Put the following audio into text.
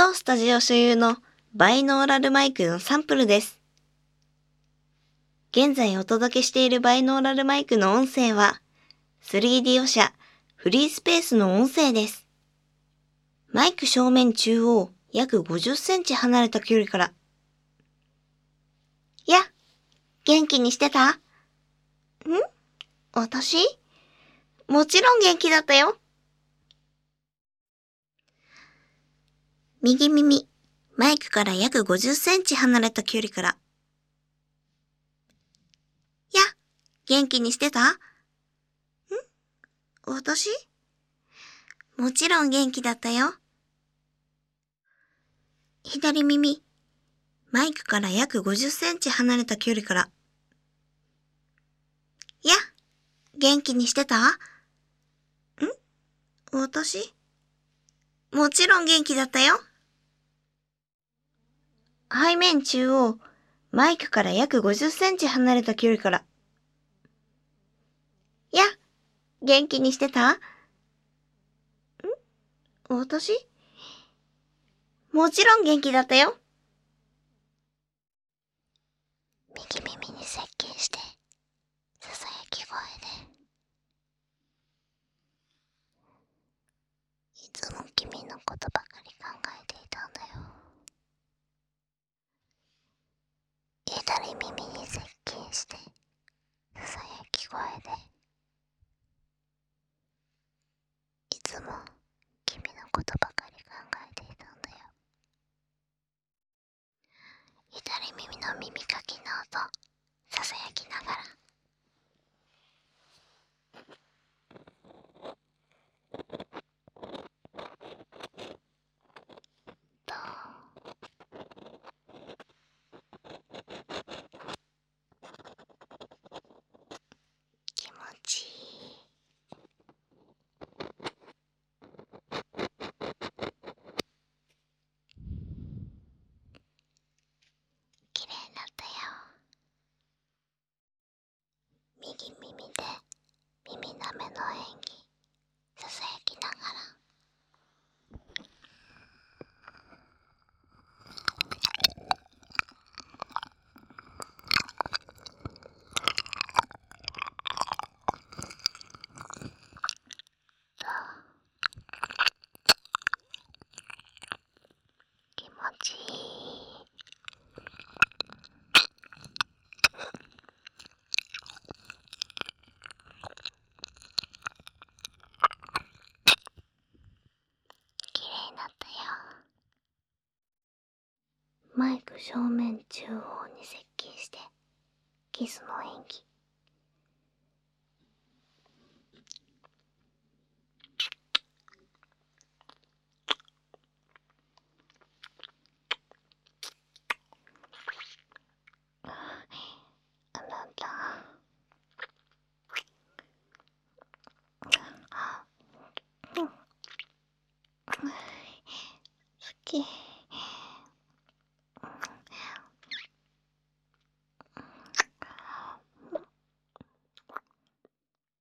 当スタジオ所有のバイノーラルマイクのサンプルです。現在お届けしているバイノーラルマイクの音声は 3D オシャフリースペースの音声です。マイク正面中央約50センチ離れた距離から。や、元気にしてた？私？もちろん元気だったよ。右耳、マイクから約50センチ離れた距離から。や、元気にしてた？私？もちろん元気だったよ。左耳、マイクから約50センチ離れた距離から。や、元気にしてた？私？もちろん元気だったよ。背面中央、マイクから約50センチ離れた距離から。や、元気にしてた？私？もちろん元気だったよ。右耳に接近して、ささやき声で。いつも君のことばかり考えていたんだよ。左耳に接近して、ささやき声で。いつも君のことばかり考えていたんだよ。左耳の耳かきの音、ささやきながら。どう？気持ちいい。きれいになったよ。右耳で耳なめの演技、ささやきながら。どう？気持ちいい。きれいになったよ。マイク正面中央に接近してキスの演技。あなた好き。